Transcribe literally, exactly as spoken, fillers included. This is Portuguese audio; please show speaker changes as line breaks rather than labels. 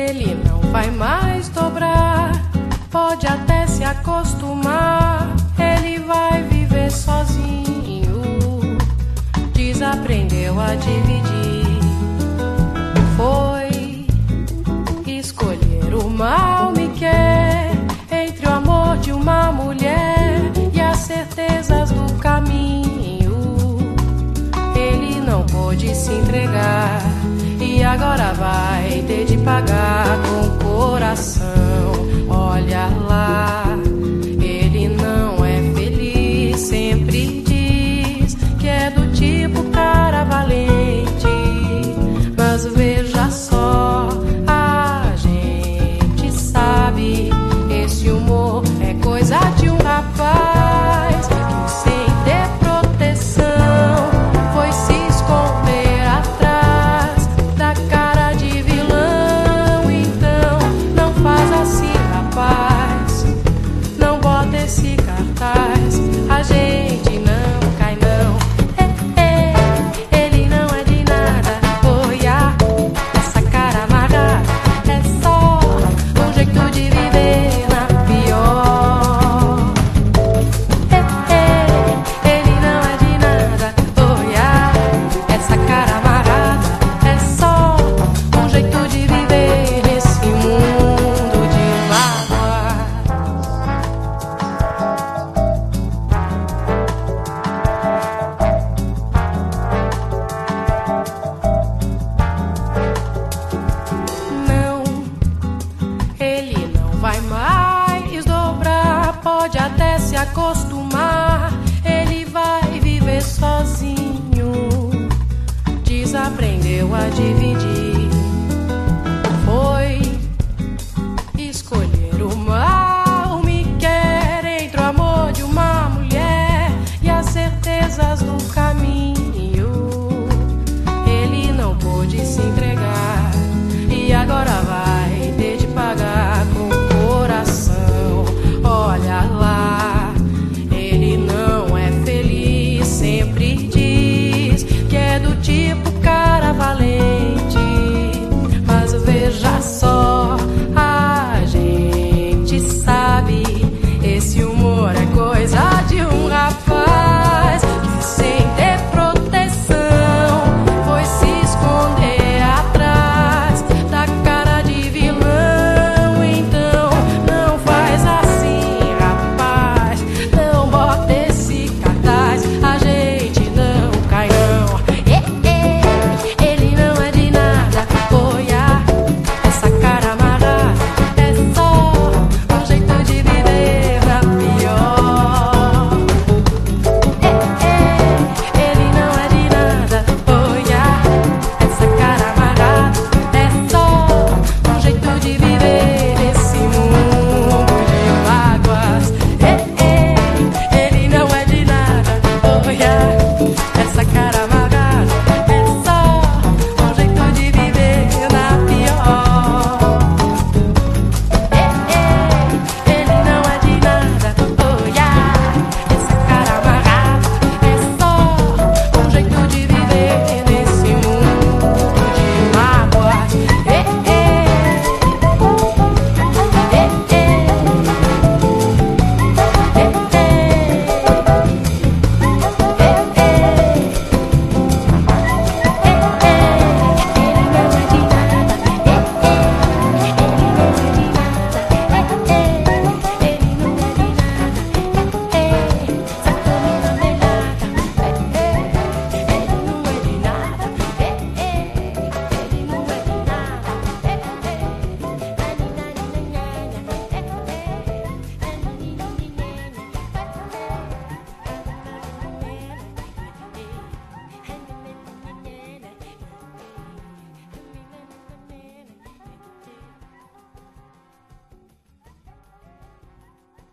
Ele não vai mais dobrar, pode até se acostumar. Ele vai viver sozinho, desaprendeu a dividir. Foi escolher o mal me quer, entre o amor de uma mulher e as certezas do caminho. Ele não pôde se entregar e agora vai ter de pagar com o coração. Olha lá, ele não é feliz, sempre diz que é do tipo cara valente. Mas veja só, a gente sabe, esse humor é coisa de um rapaz que sem ter proteção foi se esconder atrás da cara de vilão. Então não faz assim, rapaz, não bota esse cartaz. A gente não cai não, é, é, ele não é de nada. Olha, essa cara amarrada é só um jeito de viver na pior. É, é, ele não é de nada. Olha, essa cara amarrada é só um jeito de viver nesse mundo de mágoa. Não, ele não vai mais dobrar, pode até se acostumar. Ele vai viver sozinho, desaprendeu a dividir. Foi escolher o mal me quer, entre o amor de uma mulher e as certezas do caminho. Ele não pôde se entregar e agora vai ter de pagar com o coração. Olha lá, ele não é feliz, sempre diz que é do tipo cara valente. Mas veja só,